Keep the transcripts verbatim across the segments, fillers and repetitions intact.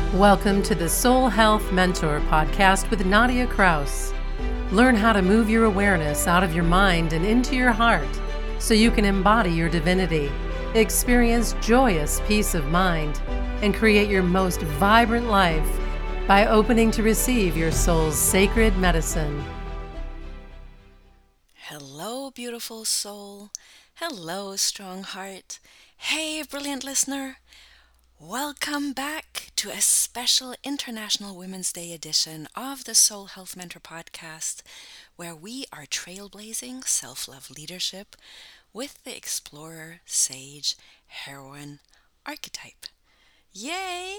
Welcome to the Soul Health Mentor podcast with Nadia Kraus. Learn how to move your awareness out of your mind and into your heart so you can embody your divinity, experience joyous peace of mind, and create your most vibrant life by opening to receive your soul's sacred medicine. Hello, beautiful soul. Hello, strong heart. Hey, brilliant listener. Welcome back to a special International Women's Day edition of the Soul Health Mentor podcast, where we are trailblazing self-love leadership with the explorer, sage, heroine archetype. Yay!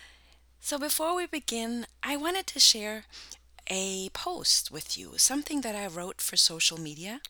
So before we begin, I wanted to share a post with you, something that I wrote for social media,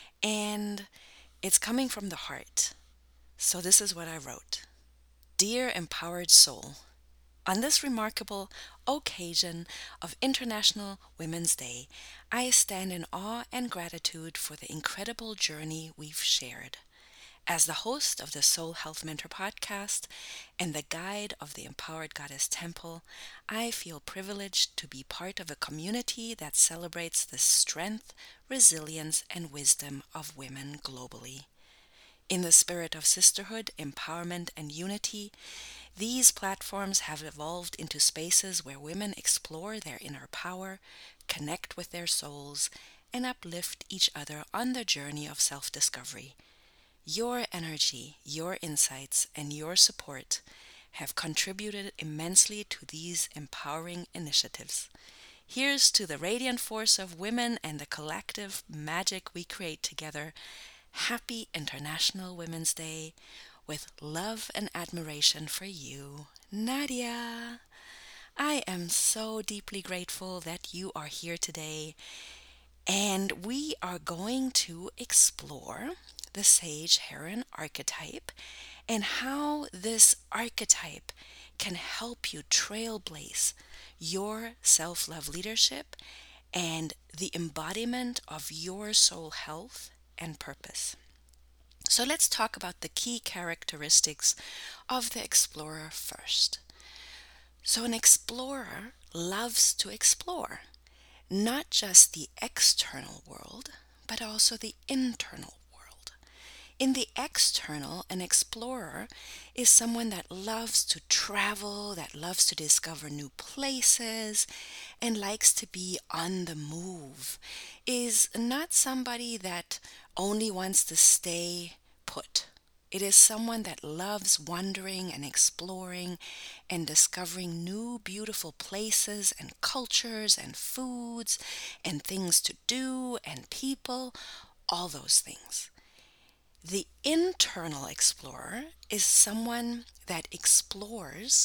and it's coming from the heart. So this is what I wrote. Dear empowered soul, on this remarkable occasion of International Women's Day, I stand in awe and gratitude for the incredible journey we've shared. As the host of the Soul Health Mentor podcast and the guide of the Empowered Goddess Temple, I feel privileged to be part of a community that celebrates the strength, resilience, and wisdom of women globally. In the spirit of sisterhood, empowerment, and unity, these platforms have evolved into spaces where women explore their inner power, connect with their souls, and uplift each other on their journey of self-discovery. Your energy, your insights, and your support have contributed immensely to these empowering initiatives. Here's to the radiant force of women and the collective magic we create together. Happy International Women's Day with love and admiration for you, Nadia. I am so deeply grateful that you are here today, and we are going to explore the Sage Heron archetype and how this archetype can help you trailblaze your self-love leadership and the embodiment of your soul health and purpose. So let's talk about the key characteristics of the explorer first. So an explorer loves to explore not just the external world, but also the internal world. In the external, an explorer is someone that loves to travel, that loves to discover new places, and likes to be on the move, is not somebody that only wants to stay put. It is someone that loves wandering and exploring and discovering new beautiful places and cultures and foods and things to do and people, all those things. The internal explorer is someone that explores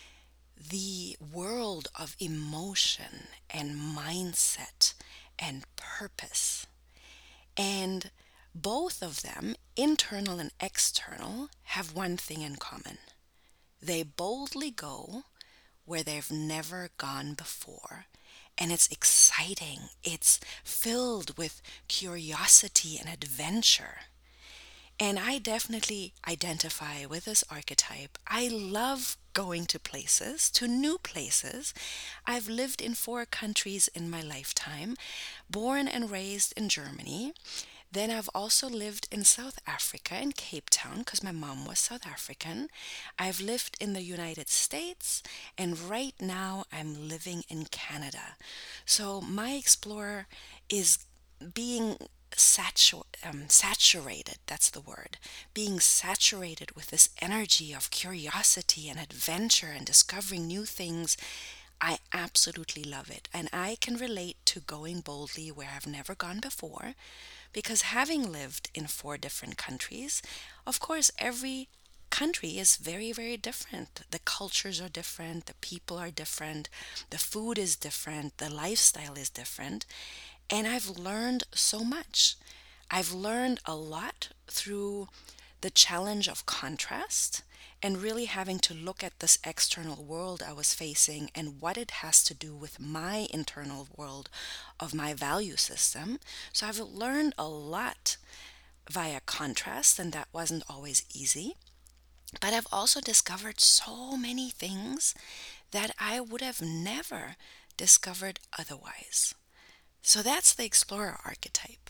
the world of emotion and mindset and purpose. And both of them, internal and external, have one thing in common. They boldly go where they've never gone before. And it's exciting. It's filled with curiosity and adventure. And I definitely identify with this archetype. I love going to places, to new places. I've lived in four countries in my lifetime, born and raised in Germany. Then I've also lived in South Africa, in Cape Town, because my mom was South African. I've lived in the United States, and right now I'm living in Canada. So my explorer is being Satu- um, saturated, that's the word, being saturated with this energy of curiosity and adventure and discovering new things. I absolutely love it. And I can relate to going boldly where I've never gone before, because having lived in four different countries, of course, every country is very, very different. The cultures are different, the people are different, the food is different, the lifestyle is different. And I've learned so much. I've learned a lot through the challenge of contrast and really having to look at this external world I was facing and what it has to do with my internal world of my value system. So I've learned a lot via contrast, and that wasn't always easy. But I've also discovered so many things that I would have never discovered otherwise. So that's the explorer archetype.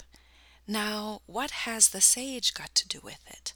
Now, what has the sage got to do with it?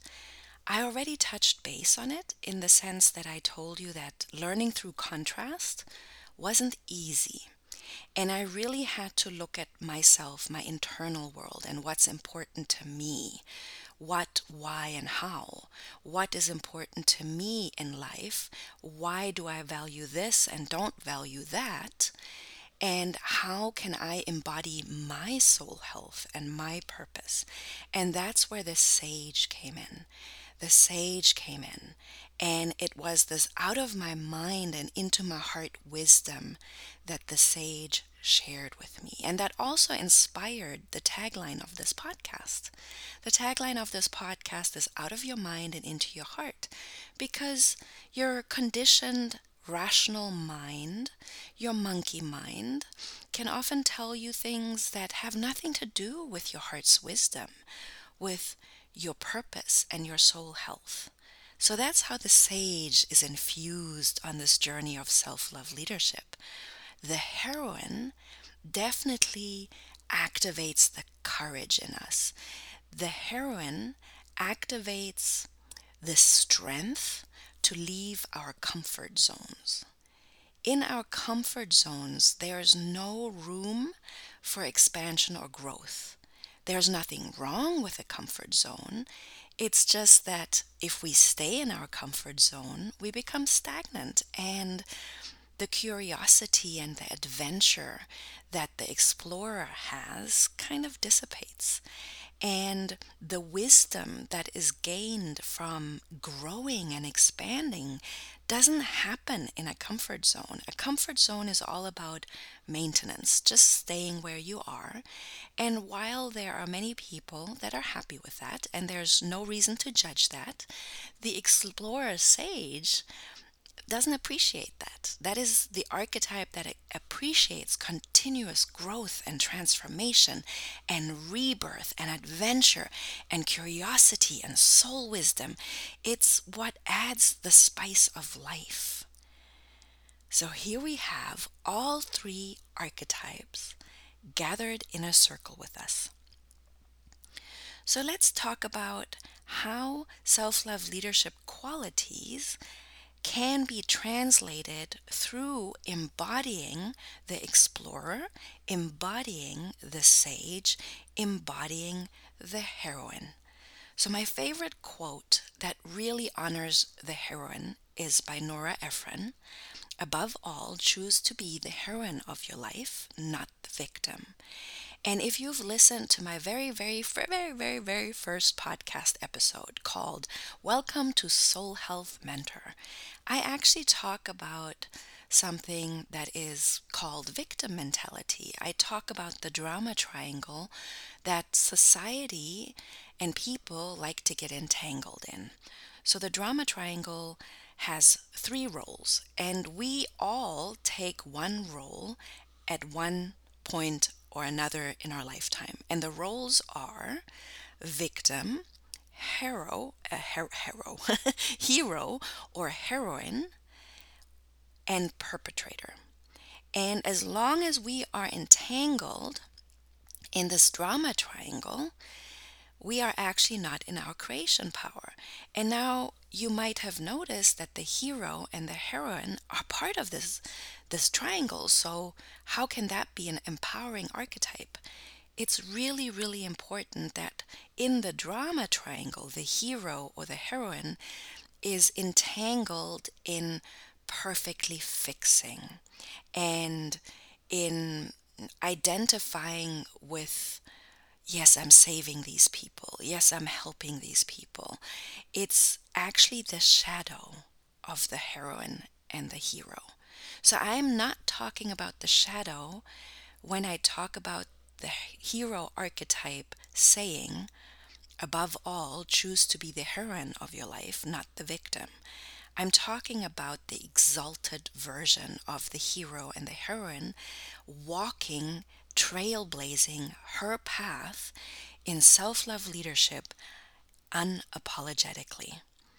I already touched base on it in the sense that I told you that learning through contrast wasn't easy. And I really had to look at myself, my internal world, and what's important to me. What, why, and how. What is important to me in life? Why do I value this and don't value that? And how can I embody my soul health and my purpose? And that's where the sage came in. The sage came in, and it was this out of my mind and into my heart wisdom that the sage shared with me. And that also inspired the tagline of this podcast. The tagline of this podcast is out of your mind and into your heart, because your conditioned rational mind, your monkey mind, can often tell you things that have nothing to do with your heart's wisdom, with your purpose and your soul health. So that's how the sage is infused on this journey of self-love leadership. The heroine definitely activates the courage in us. The heroine activates the strength to leave our comfort zones. In our comfort zones, there's no room for expansion or growth. There's nothing wrong with a comfort zone. It's just that if we stay in our comfort zone, we become stagnant, and the curiosity and the adventure that the explorer has kind of dissipates. And the wisdom that is gained from growing and expanding doesn't happen in a comfort zone. A comfort zone is all about maintenance, just staying where you are. And while there are many people that are happy with that, and there's no reason to judge that, the explorer sage doesn't appreciate that. That is the archetype that appreciates continuous growth and transformation and rebirth and adventure and curiosity and soul wisdom. It's what adds the spice of life. So here we have all three archetypes gathered in a circle with us. So let's talk about how self-love leadership qualities can be translated through embodying the explorer, embodying the sage, embodying the heroine. So my favorite quote that really honors the heroine is by Nora Ephron. Above all, choose to be the heroine of your life, not the victim. And if you've listened to my very, very, very, very, very first podcast episode called Welcome to Soul Health Mentor, I actually talk about something that is called victim mentality. I talk about the drama triangle that society and people like to get entangled in. So the drama triangle has three roles, and we all take one role at one point or another in our lifetime. And the roles are victim, hero, uh, her- hero, hero or heroine, and perpetrator. And as long as we are entangled in this drama triangle, we are actually not in our creation power. And now you might have noticed that the hero and the heroine are part of this this triangle. So how can that be an empowering archetype? It's really, really important that in the drama triangle, the hero or the heroine is entangled in perfectly fixing and in identifying with, yes, I'm saving these people. Yes, I'm helping these people. It's actually the shadow of the heroine and the hero. So I'm not talking about the shadow when I talk about the hero archetype saying, above all, choose to be the heroine of your life, not the victim. I'm talking about the exalted version of the hero and the heroine walking, trailblazing her path in self-love leadership unapologetically.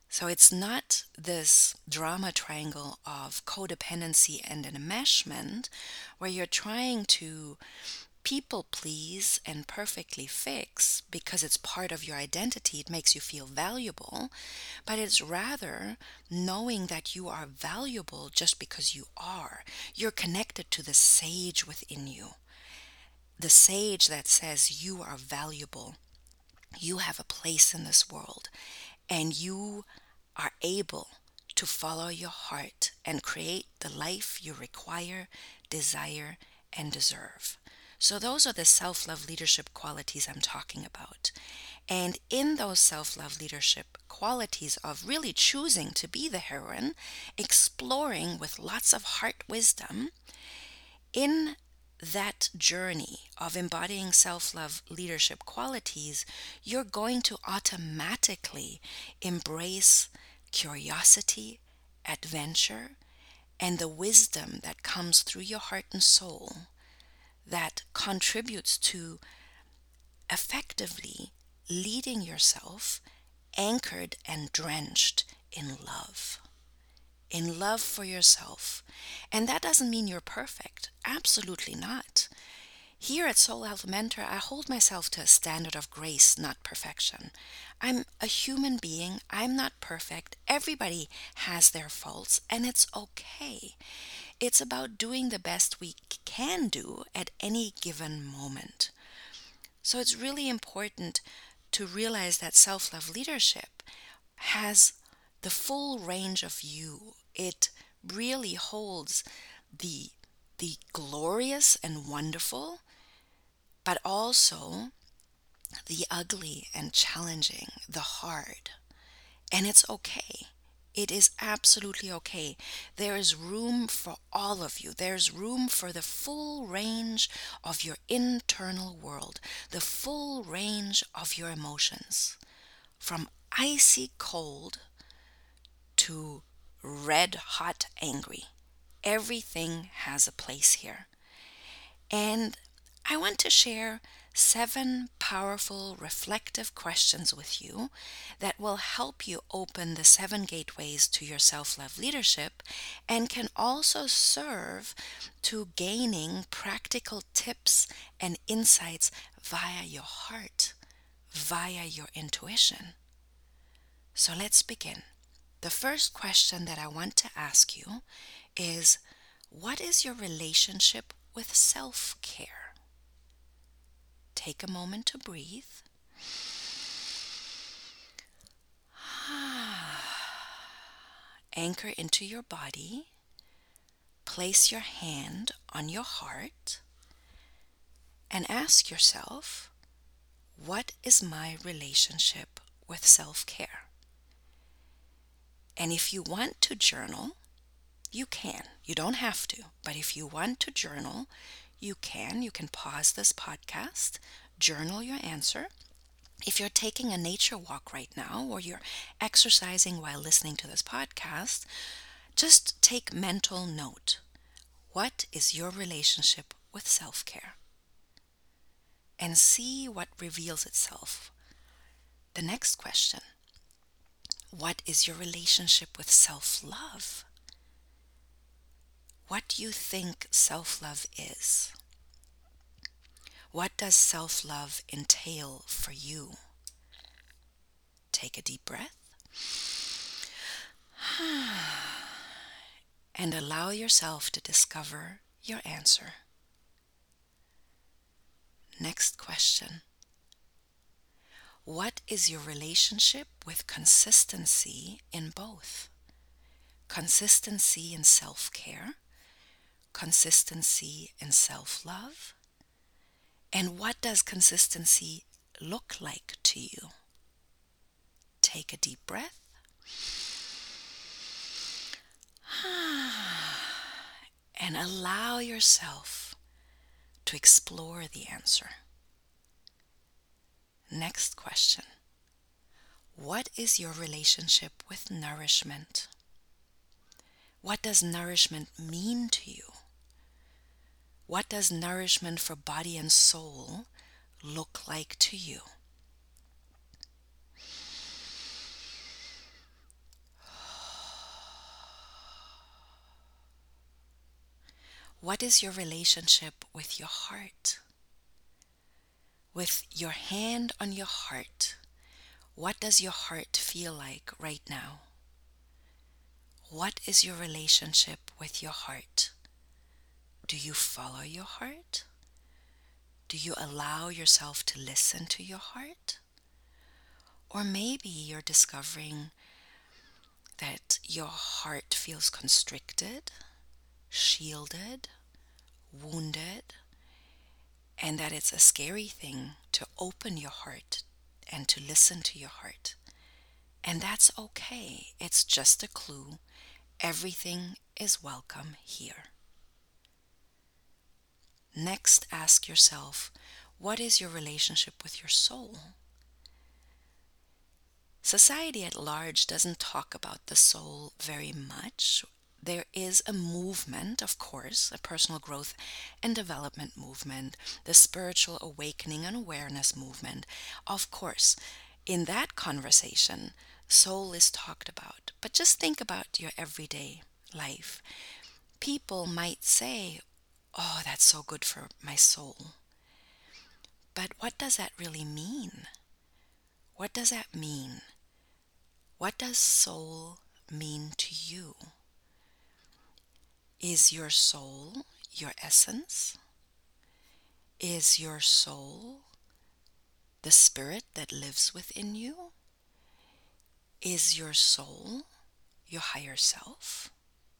So it's not this drama triangle of codependency and enmeshment where you're trying to people please and perfectly fix because it's part of your identity, it makes you feel valuable, but it's rather knowing that you are valuable just because you are. You're connected to the sage within you, the sage that says you are valuable, you have a place in this world, and you are able to follow your heart and create the life you require, desire, and deserve. So those are the self-love leadership qualities I'm talking about. And in those self-love leadership qualities of really choosing to be the heroine, exploring with lots of heart wisdom, in that journey of embodying self-love leadership qualities, you're going to automatically embrace curiosity, adventure, and the wisdom that comes through your heart and soul that contributes to effectively leading yourself anchored and drenched in love. In love for yourself. And that doesn't mean you're perfect. Absolutely not. Here at Soul Health Mentor, I hold myself to a standard of grace, not perfection. I'm a human being. I'm not perfect. Everybody has their faults, and it's okay. It's about doing the best we can do at any given moment. So it's really important to realize that self-love leadership has the full range of you. It really holds the the glorious and wonderful, but also the ugly and challenging, the hard. And it's okay. It is absolutely okay. There is room for all of you. There's room for the full range of your internal world, the full range of your emotions, from icy cold to red hot angry. Everything has a place here. And I want to share seven powerful reflective questions with you that will help you open the seven gateways to your self-love leadership and can also serve to gaining practical tips and insights via your heart, via your intuition. So let's begin. The first question that I want to ask you is, what is your relationship with self-care? Take a moment to breathe. Anchor into your body. Place your hand on your heart and ask yourself, what is my relationship with self-care? And if you want to journal, you can. You don't have to, but if you want to journal, you can. You can pause this podcast, journal your answer. If you're taking a nature walk right now or you're exercising while listening to this podcast, just take mental note. What is your relationship with self-care? And see what reveals itself. The next question, what is your relationship with self-love? What do you think self-love is? What does self-love entail for you? Take a deep breath and allow yourself to discover your answer. Next question. What is your relationship with consistency in both? Consistency in self-care, consistency in self-love, and what does consistency look like to you? Take a deep breath. And allow yourself to explore the answer. Next question. What is your relationship with nourishment? What does nourishment mean to you? What does nourishment for body and soul look like to you? What is your relationship with your heart? With your hand on your heart, what does your heart feel like right now? What is your relationship with your heart? Do you follow your heart? Do you allow yourself to listen to your heart? Or maybe you're discovering that your heart feels constricted, shielded, wounded, and that it's a scary thing to open your heart and to listen to your heart. And that's okay. It's just a clue. Everything is welcome here. Next, ask yourself, what is your relationship with your soul? Society at large doesn't talk about the soul very much. There is a movement, of course, a personal growth and development movement, the spiritual awakening and awareness movement. Of course, in that conversation, soul is talked about. But just think about your everyday life. People might say, "Oh, that's so good for my soul." But what does that really mean? What does that mean? What does soul mean to you? Is your soul your essence? Is your soul the spirit that lives within you? Is your soul your higher self?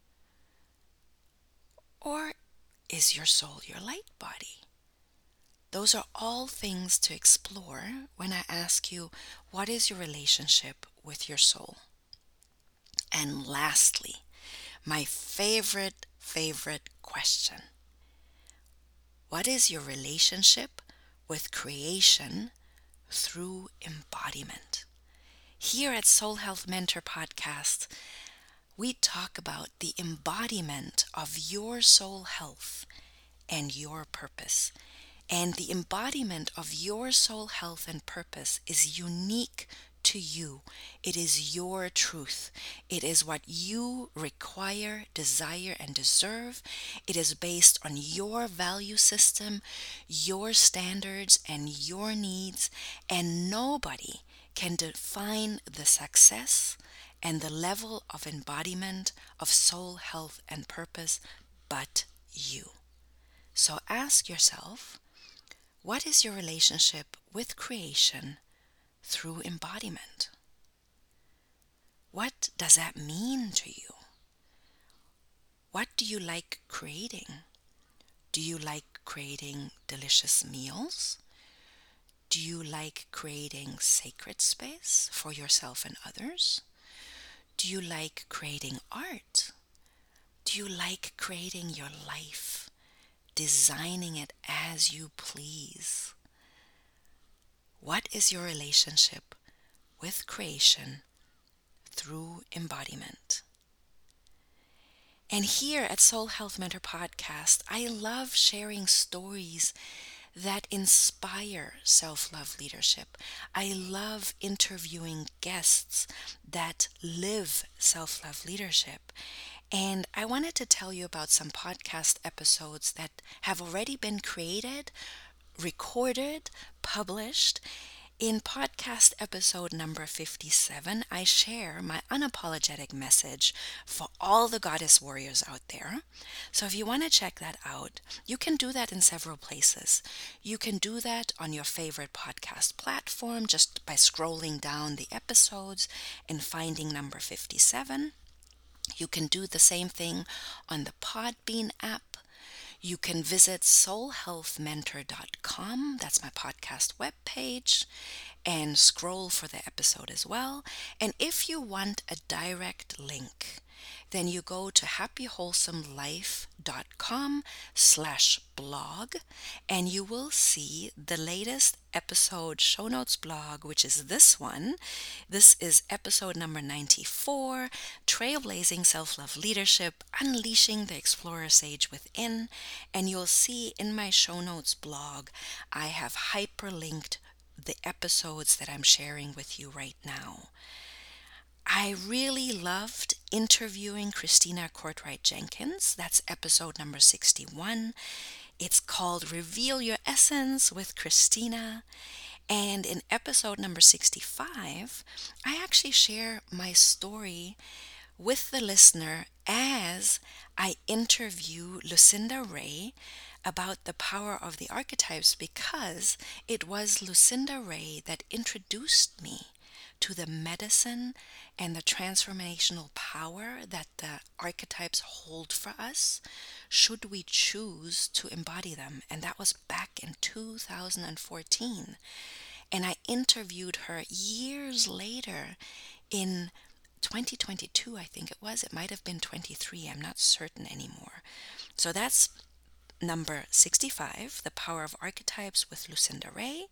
Or is your soul your light body? Those are all things to explore when I ask you, what is your relationship with your soul? And lastly, my favorite, favorite question. What is your relationship with creation through embodiment? Here at Soul Health Mentor Podcast, we talk about the embodiment of your soul health and your purpose. And the embodiment of your soul health and purpose is unique to you. It is your truth. It is what you require, desire, and deserve. It is based on your value system, your standards, and your needs. And nobody can define the success and the level of embodiment of soul health and purpose but you. So ask yourself, what is your relationship with creation through embodiment? What does that mean to you? What do you like creating? Do you like creating delicious meals? Do you like creating sacred space for yourself and others? Do you like creating art? Do you like creating your life? Designing it as you please? What is your relationship with creation through embodiment? And here at Soul Health Mentor Podcast, I love sharing stories that inspire self-love leadership. I love interviewing guests that live self-love leadership. And I wanted to tell you about some podcast episodes that have already been created, recorded, published. In podcast episode number fifty-seven, I share my unapologetic message for all the goddess warriors out there. So if you want to check that out, you can do that in several places. You can do that on your favorite podcast platform just by scrolling down the episodes and finding number fifty-seven. You can do the same thing on the Podbean app. You can visit soul health mentor dot com, that's my podcast webpage, and scroll for the episode as well. And if you want a direct link, then you go to happy wholesome life dot com slash blog, and you will see the latest episode show notes blog, which is this one. This is episode number ninety-four, Trailblazing Self-Love Leadership, Unleashing the Explorer Sage Within. And you'll see in my show notes blog, I have hyperlinked the episodes that I'm sharing with you right now. I really loved interviewing Christina Courtright Jenkins. That's episode number sixty-one. It's called Reveal Your Essence with Christina. And in episode number sixty-five, I actually share my story with the listener as I interview Lucinda Ray about the power of the archetypes, because it was Lucinda Ray that introduced me to the medicine and the transformational power that the archetypes hold for us should we choose to embody them. And that was back in two thousand fourteen. And I interviewed her years later in twenty twenty-two, I think it was. It might have been twenty-three. I'm not certain anymore. So that's number sixty-five, The Power of Archetypes with Lucinda Ray.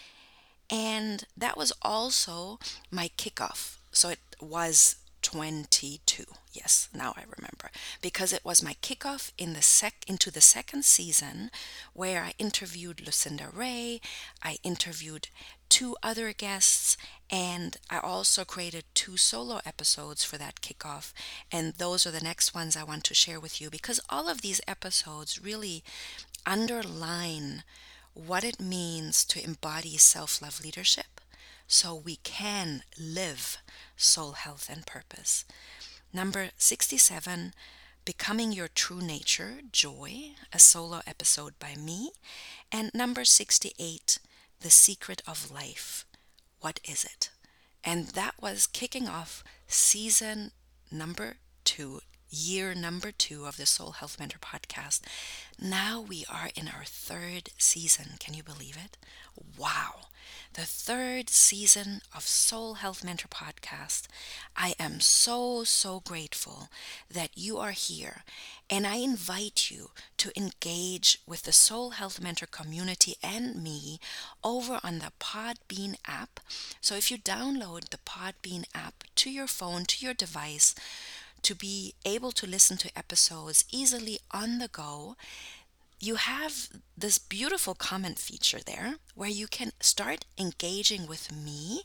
And that was also my kickoff. So it was twenty-two. Yes, now I remember. Because it was my kickoff in the sec into the second season, where I interviewed Lucinda Ray. I interviewed two other guests, and I also created two solo episodes for that kickoff. And those are the next ones I want to share with you, because all of these episodes really underline what it means to embody self-love leadership so we can live soul health and purpose. Number sixty-seven, Becoming Your True Nature, Joy, a solo episode by me. And number sixty-eight, The Secret of Life, What Is It? And that was kicking off season number two, year number two of the Soul Health Mentor podcast. Now we are in our third season. Can you believe it? Wow. The third season of Soul Health Mentor podcast. I am so, so grateful that you are here, and I invite you to engage with the Soul Health Mentor community and me over on the Podbean app. So if you download the Podbean app to your phone, to your device, to be able to listen to episodes easily on the go, you have this beautiful comment feature there where you can start engaging with me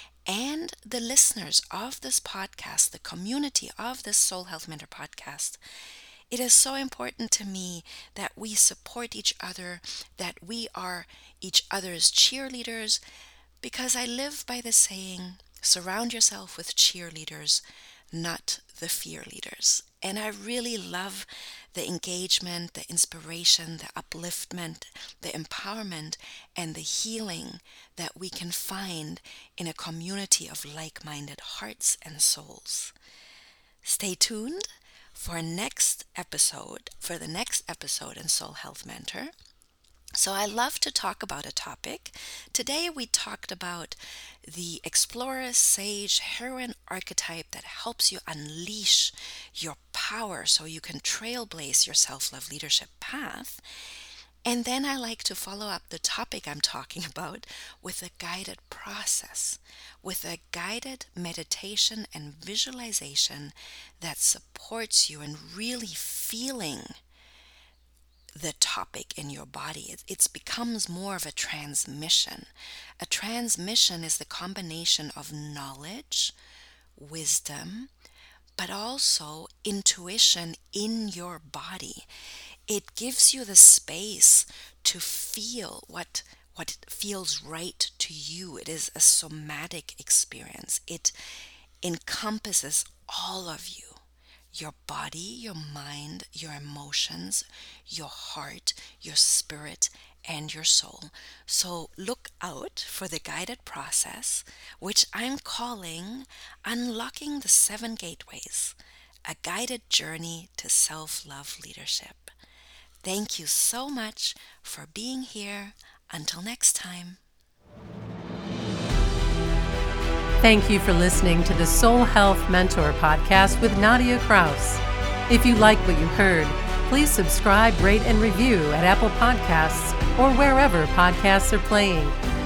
and the listeners of this podcast, the community of this Soul Health Mentor podcast. It is so important to me that we support each other, that we are each other's cheerleaders, because I live by the saying, surround yourself with cheerleaders, not the fear leaders. And I really love the engagement, the inspiration, the upliftment, the empowerment, and the healing that we can find in a community of like-minded hearts and souls. Stay tuned for next episode, for the next episode in Soul Health Mentor. So I love to talk about a topic. Today we talked about the explorer, sage, heroine archetype that helps you unleash your power so you can trailblaze your self-love leadership path. And then I like to follow up the topic I'm talking about with a guided process, with a guided meditation and visualization that supports you in really feeling the topic in your body. It it's becomes more of a transmission. A transmission is the combination of knowledge, wisdom, but also intuition in your body. It gives you the space to feel what what feels right to you. It is a somatic experience. It encompasses all of you. Your body, your mind, your emotions, your heart, your spirit, and your soul. So look out for the guided process, which I'm calling Unlocking the Seven Gateways, a guided journey to self-love leadership. Thank you so much for being here. Until next time. Thank you for listening to the Soul Health Mentor podcast with Nadia Kraus. If you like what you heard, please subscribe, rate, and review at Apple Podcasts or wherever podcasts are playing.